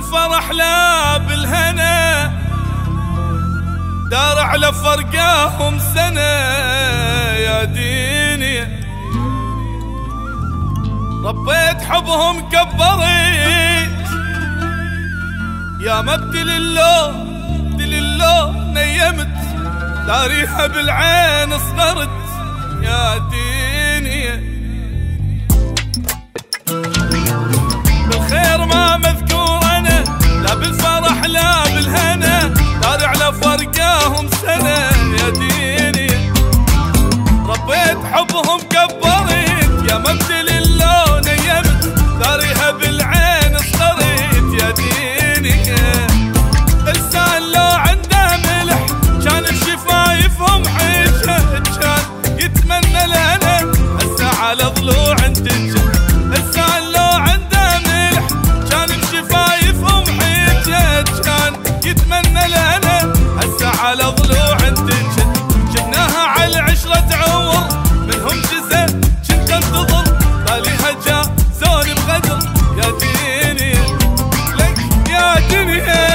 بالفرح لا بالهنا، دار على فرقاهم سنة يا ديني. ربيت حبهم كبرت يا مبدل اللو نيمت، داريها بالعين صغرت يا ديني. بالخير ما مذكور انا، لا بالفرح لا بالهنا، داري على فرقاهم سنة يا ديني. ربيت حبهم كبرت يا مبدل اللو نيمت، داريها بالعين صغرت يا ديني. لسان لو عنده ملح كان بشفايفهم حجة، كان يتمنى الهنا هسه على ضلوع تنجح. لسان لو عنده ملح كان بشفايفهم حجة، كان يتمنى الهنا هسه على ضلوع تنجح. شفناها على العشرة تعور منهم جزء كنت انتظر، باليها جاء زوني بغدر يا ديني. لك يا دنيا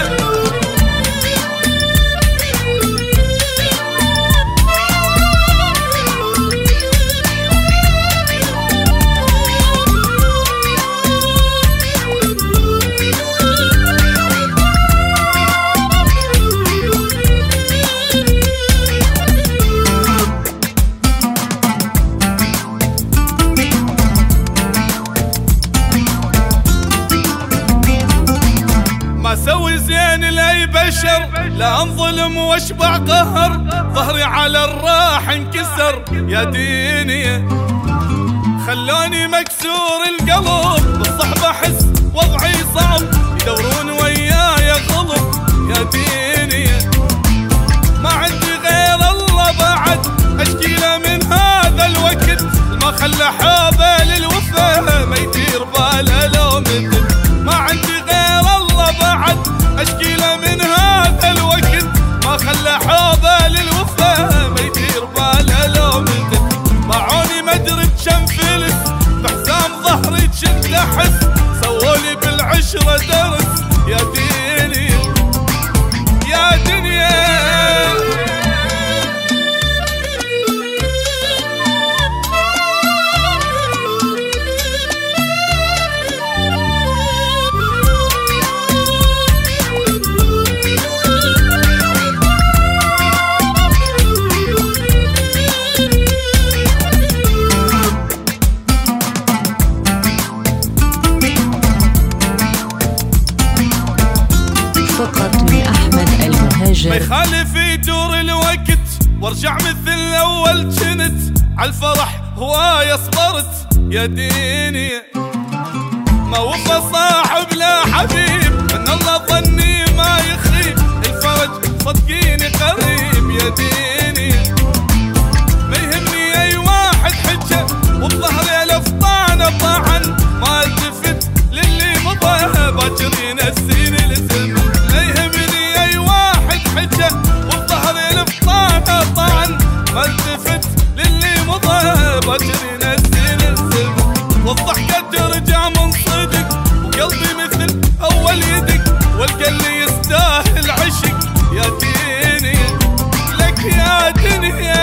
سوي زين لاي بشر، لا انظلم واشبع قهر، ظهري على الراح انكسر يا ديني. خلوني مكسور القلب بالصحبة احس وضعي صعب، يدورون وياي غلط يا ديني. ما عندي غير الله بعد اشكي له من هذا الوقت، ما خلى حابه للوفا ما يدير باله لو مثل. ما عندي غير الله بعد اشكي له من هذا الوقت، ما خلى حوضه للوفا ما يدير باله لو مثل. باعوني ما ادري بكم فلس، بحزام ظهري كنت احس، سوولي بالعشرة درس يا ديني يا دنيا. فقط من أحمد المهاجر. ما يخالف يدور الوقت وارجع مثل اول كنت، عالفرح هواية صبرت يا ديني. ما وفى صاحب لا حبيب، من الله ظني ما يخيب، الفرج صدقيني قريب يا ديني. ما يهمني اي واحد حجة وبظهري الف طعنة طعن، ما التفت للي مضى باكر ينسيني الزمن. ما يهمني اي واحد حجة وبظهري الف طعنة طعن، ما التفت للي مضى باكر ينسيني الزمن. والضحكة ترجع من صدق وقلبي مثل اول يدق، والقلب يستاهل عشق يا ديني. لك يا دنيا